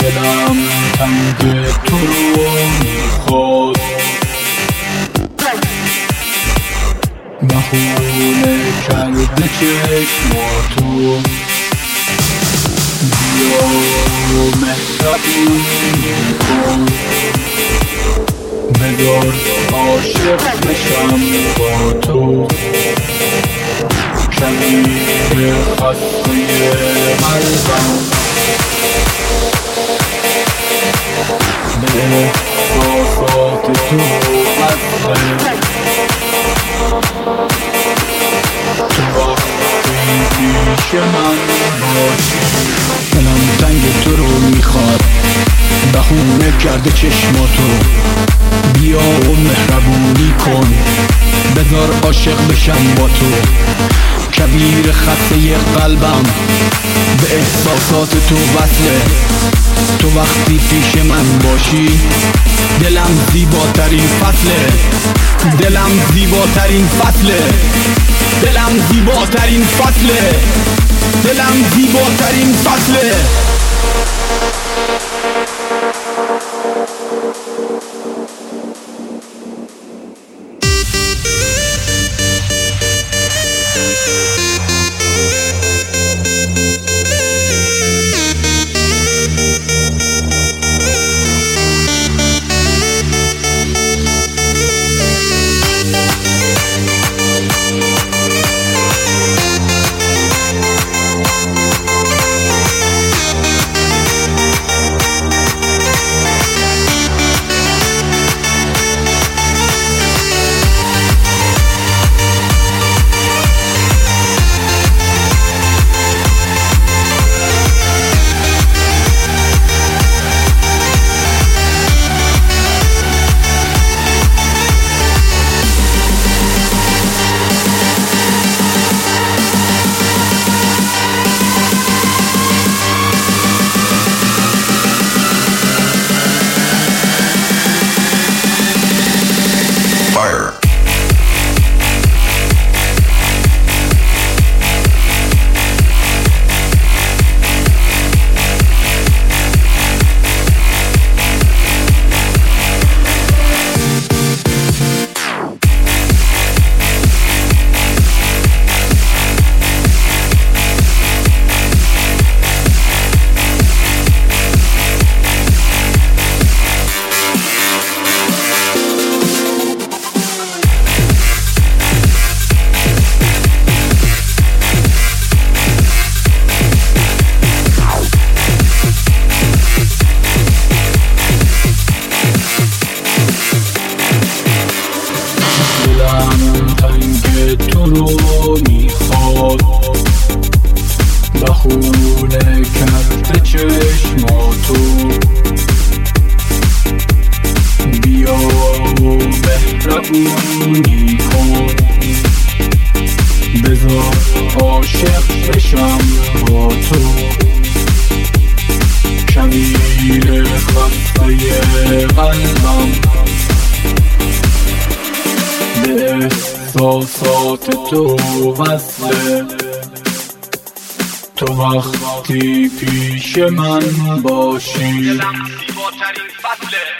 دلم تنگ تو رو میخواد، بهونه کرده چشماتو، بیا و مهربونی کن، بذار عاشق بشم با تو، شبیه خسته قلبم به احساسات تو وصله. تو وقتی پیش من باشی دلم تنگ تو رو میخواد، بهونه کرده چشماتو، بیا و مهربونی کن، بذار عاشق بشم با تو، کبیر خسته قلبم به احساسات تو وصله. تو وقتی پیش من باشی دلم زیباترین فصله، دلم زیباترین فصله، دلم زیباترین فصله، دلم زیباترین فصله. تو رو میخواد، بهونه کرده چشماتو، بیا و مهربونی کن، بذار عاشق بشم با تو، کبیر خسته قلبم به احساسات تو وصله. تو وقتی پیش من باشی دلم زیباترین فصله.